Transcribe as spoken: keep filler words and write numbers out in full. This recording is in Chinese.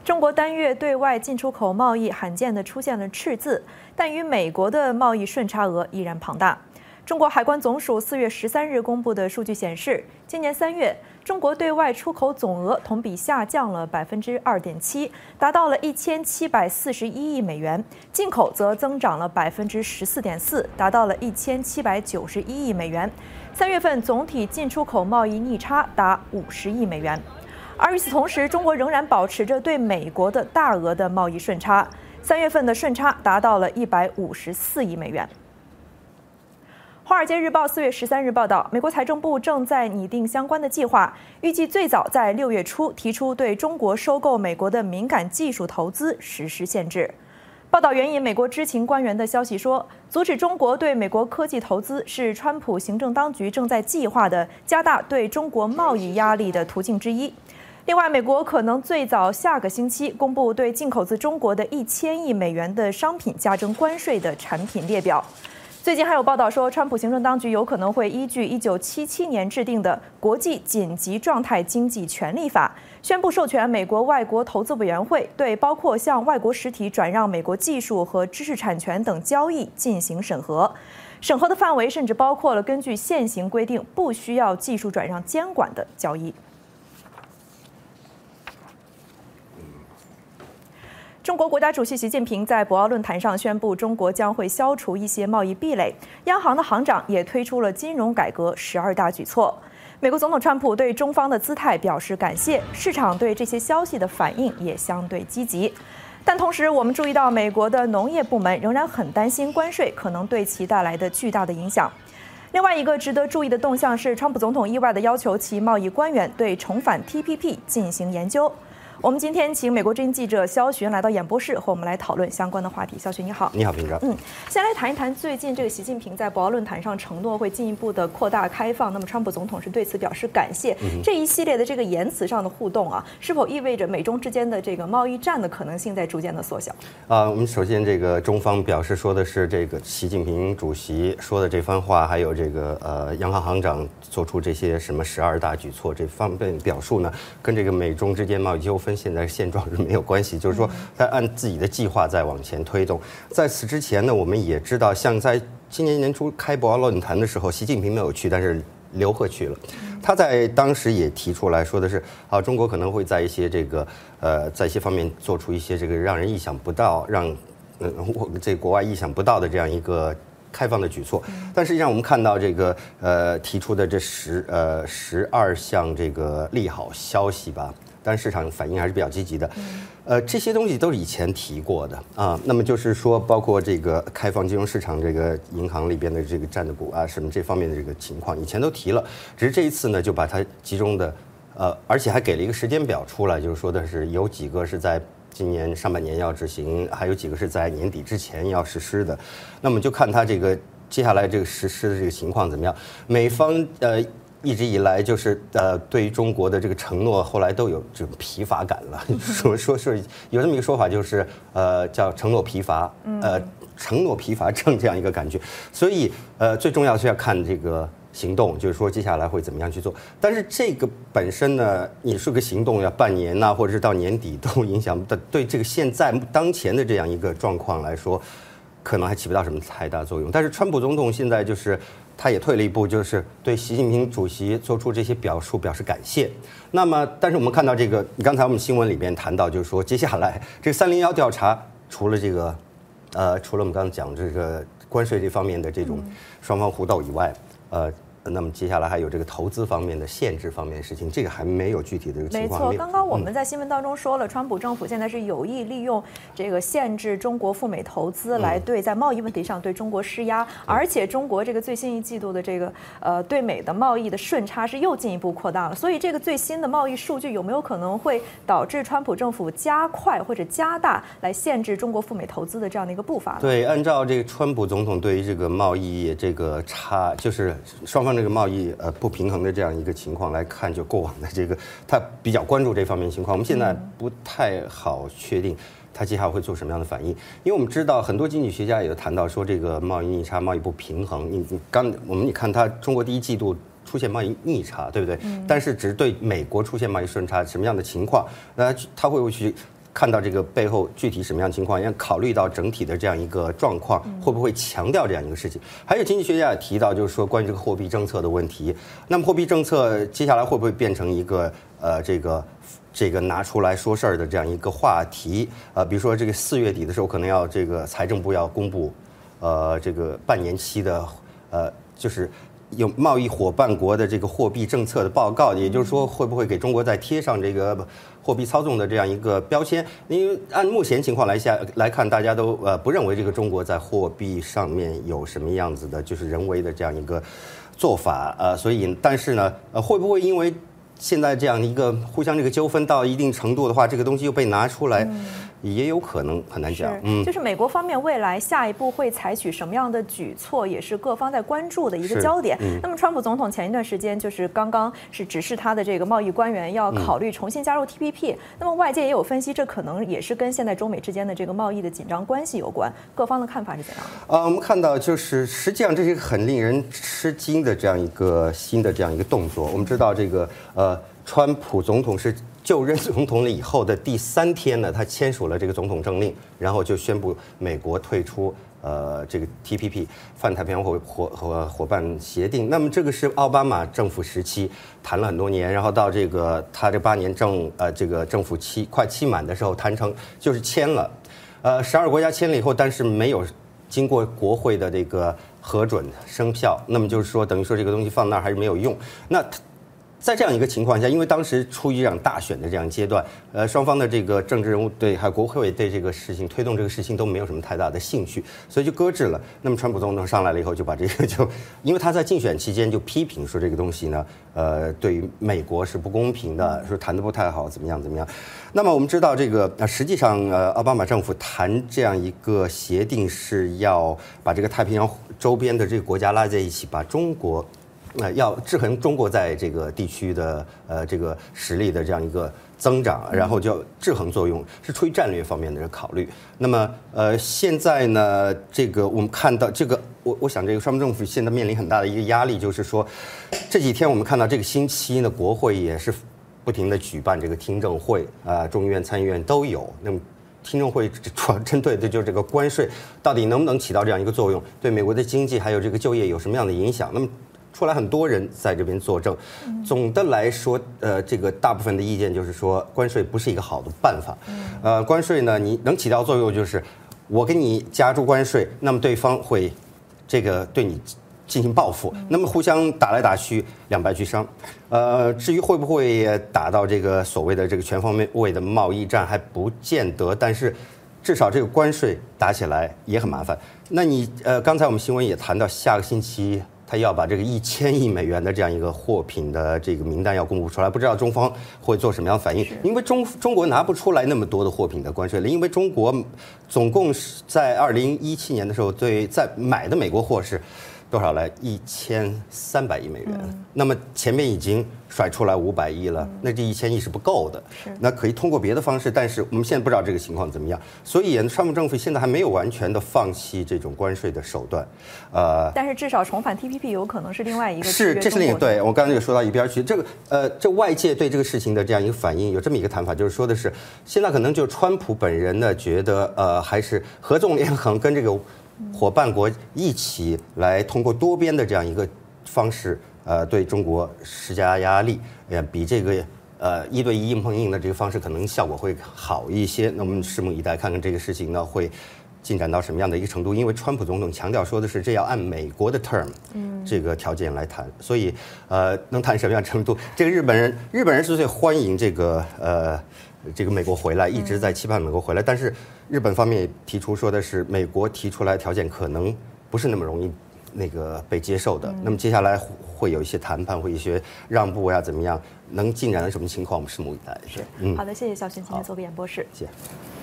中国单月对外进出口贸易罕见地出现了赤字，但与美国的贸易顺差额依然庞大。中国海关总署四月十三日公布的数据显示，今年三月，中国对外出口总额同比下降了百分之二点七，达到了一千七百四十一亿美元；进口则增长了百分之十四点四，达到了一千七百九十一亿美元。三月份总体进出口贸易逆差达五十亿美元。而与此同时，中国仍然保持着对美国的大额的贸易顺差，三月份的顺差达到了一百五十四亿美元。华尔街日报四月十三日报道，美国财政部正在拟定相关的计划，预计最早在六月初提出对中国收购美国的敏感技术投资实施限制。报道援引美国知情官员的消息说，阻止中国对美国科技投资是川普行政当局正在计划的加大对中国贸易压力的途径之一。另外，美国可能最早下个星期公布对进口自中国的一千亿美元的商品加征关税的产品列表。最近还有报道说，川普行政当局有可能会依据一九七七年制定的《国际紧急状态经济权利法》，宣布授权美国外国投资委员会对包括向外国实体转让美国技术和知识产权等交易进行审核。审核的范围甚至包括了根据现行规定不需要技术转让监管的交易。中国国家主席习近平在博鳌论坛上宣布，中国将会消除一些贸易壁垒。央行的行长也推出了金融改革十二大举措。美国总统川普对中方的姿态表示感谢，市场对这些消息的反应也相对积极。但同时，我们注意到美国的农业部门仍然很担心关税可能对其带来的巨大的影响。另外一个值得注意的动向是，川普总统意外地要求其贸易官员对重返 T P P 进行研究。我们今天请美国之音记者肖寻来到演播室，和我们来讨论相关的话题。肖寻，你好。 你好，平章。 嗯，先来谈一谈最近这个习近平在博鳌论坛上承诺会进一步的扩大开放，那么川普总统是对此表示感谢。嗯、这一系列的这个言辞上的互动啊，是否意味着美中之间的这个贸易战的可能性在逐渐的缩小？ 啊、呃，我们首先这个中方表示说的是这个习近平主席说的这番话，还有这个呃央行行长做出这些什么十二大举措这方面表述呢，跟这个美中之间贸易纠纷现在现状是没有关系，就是说他按自己的计划在往前推动。在此之前呢，我们也知道，像在今年年初开博鳌论坛的时候，习近平没有去，但是刘鹤去了。他在当时也提出来说的是，啊，中国可能会在一些这个呃，在一些方面做出一些这个让人意想不到、让嗯我这国外意想不到的这样一个开放的举措。但实际上，我们看到这个呃提出的这十呃十二项这个利好消息吧。但市场反应还是比较积极的，呃，这些东西都是以前提过的啊。那么就是说，包括这个开放金融市场、这个银行里边的这个占的股啊，什么这方面的这个情况，以前都提了。只是这一次呢，就把它集中的，呃，而且还给了一个时间表出来，就是说的是有几个是在今年上半年要执行，还有几个是在年底之前要实施的。那么就看它这个接下来这个实施的这个情况怎么样。美方呃。一直以来就是呃，对于中国的这个承诺，后来都有这种疲乏感了。说说是有这么一个说法，就是呃，叫承诺疲乏，呃，承诺疲乏症这样一个感觉。所以呃，最重要是要看这个行动，就是说接下来会怎么样去做。但是这个本身呢，你说个行动要半年呐、啊，或者是到年底都影响的，对这个现在当前的这样一个状况来说，可能还起不到什么太大作用。但是川普总统现在就是。他也退了一步，就是对习近平主席做出这些表述表示感谢。那么，但是我们看到这个，刚才我们新闻里边谈到，就是说接下来这个三零幺调查，除了这个，呃，除了我们刚才讲这个关税这方面的这种双方互斗以外，呃。那么接下来还有这个投资方面的限制方面的事情，这个还没有具体的这个情况。 没错，刚刚我们在新闻当中说了，嗯、川普政府现在是有意利用这个限制中国赴美投资来对在贸易问题上对中国施压，嗯、而且中国这个最新一季度的这个呃对美的贸易的顺差是又进一步扩大了。所以这个最新的贸易数据有没有可能会导致川普政府加快或者加大来限制中国赴美投资的这样的一个步伐呢？ 对，按照这个川普总统对于这个贸易这个差，就是双方。这个贸易呃不平衡的这样一个情况来看，就过往的这个他比较关注这方面情况。我们现在不太好确定他接下来会做什么样的反应，因为我们知道很多经济学家也谈到说这个贸易逆差、贸易不平衡。你你刚我们你看它中国第一季度出现贸易逆差，对不对？嗯、但是只是对美国出现贸易顺差，什么样的情况？那他会不会去？ 看到这个背后具体什么样的情况，要考虑到整体的这样一个状况，会不会强调这样一个事情？还有经济学家也提到，就是说关于这个货币政策的问题。那么货币政策接下来会不会变成一个呃这个这个拿出来说事儿的这样一个话题？呃，比如说这个四月底的时候，可能要这个财政部要公布呃这个半年期的呃就是。有贸易伙伴国的这个货币政策的报告，也就是说，会不会给中国再贴上这个货币操纵的这样一个标签？因为按目前情况来下来看，大家都呃不认为这个中国在货币上面有什么样子的，就是人为的这样一个做法，呃，所以但是呢，呃，会不会因为现在这样一个互相这个纠纷到一定程度的话，这个东西又被拿出来？嗯也有可能，很难讲。 嗯，就是美国方面未来下一步会采取什么样的举措，也是各方在关注的一个焦点。嗯、那么，川普总统前一段时间就是刚刚是指示他的这个贸易官员要考虑重新加入 T P P、嗯。那么，外界也有分析，这可能也是跟现在中美之间的这个贸易的紧张关系有关。各方的看法是怎样的？ 呃，我们看到就是实际上这是一个很令人吃惊的这样一个新的这样一个动作。我们知道这个呃，川普总统是。就任总统了以后的第三天呢，他签署了这个总统政令，然后就宣布美国退出呃这个 T P P 泛太平洋伙伙伙伙伴协定。那么这个是奥巴马政府时期谈了很多年，然后到这个他这八年政呃这个政府期快期满的时候谈成就是签了，呃十二国家签了以后，但是没有经过国会的这个核准生效，那么就是说等于说这个东西放那儿还是没有用。那在这样一个情况下，因为当时处于这样大选的这样阶段，呃，双方的这个政治人物对还有国会对这个事情推动这个事情都没有什么太大的兴趣，所以就搁置了。那么川普总统上来了以后，就把这个就，因为他在竞选期间就批评说这个东西呢，呃，对于美国是不公平的，说谈得不太好，怎么样怎么样。那么我们知道这个，呃，实际上呃，奥巴马政府谈这样一个协定是要把这个太平洋周边的这个国家拉在一起，把中国。呃，要制衡中国在这个地区的呃这个实力的这样一个增长，然后就制衡作用是出于战略方面的考虑。那么呃现在呢，这个我们看到这个，我我想这个川普政府现在面临很大的一个压力，就是说这几天我们看到这个星期呢，国会也是不停的举办这个听证会，啊、呃，众议院、参议院都有。那么听证会主要针对的就是这个关税到底能不能起到这样一个作用，对美国的经济还有这个就业有什么样的影响？那么出来很多人在这边作证，总的来说，呃，这个大部分的意见就是说，关税不是一个好的办法。呃，关税呢，你能起到作用就是，我给你加注关税，那么对方会这个对你进行报复，那么互相打来打去，两败俱伤。呃，至于会不会打到这个所谓的这个全方位的贸易战，还不见得，但是至少这个关税打起来也很麻烦。那你呃，刚才我们新闻也谈到，下个星期。他要把这个一千亿美元的这样一个货品的这个名单要公布出来，不知道中方会做什么样的反应？因为中中国拿不出来那么多的货品的关税了，因为中国总共是在二零一七年的时候对在买的美国货是多少来？一千三百亿美元。嗯、那么前面已经甩出来五百亿了，嗯、那这一千亿是不够的。那可以通过别的方式，但是我们现在不知道这个情况怎么样。所以，川普政府现在还没有完全的放弃这种关税的手段。呃， 但是至少重返 T P P 有可能是另外一个是，这是另一个。对我刚才也说到一边去。这个呃，这外界对这个事情的这样一个反应，有这么一个谈法，就是说的是，现在可能就川普本人呢，觉得呃，还是合纵连横，跟这个。伙伴国一起来通过多边的这样一个方式，呃，对中国施加压力，呃，比这个呃一对一硬碰硬的这个方式可能效果会好一些。那我们拭目以待，看看这个事情呢会进展到什么样的一个程度。因为川普总统强调说的是，这要按美国的 term 这个条件来谈，所以呃，能谈什么样程度？这个日本人，日本人是最欢迎这个呃。这个美国回来一直在期盼美国回来，但是日本方面也提出说的是，美国提出来条件可能不是那么容易那个被接受的。那么接下来会有一些谈判，会有一些让步呀，怎么样能进展到什么情况，我们拭目以待。 是，嗯，好的，谢谢小群今天做个演播室， 谢谢。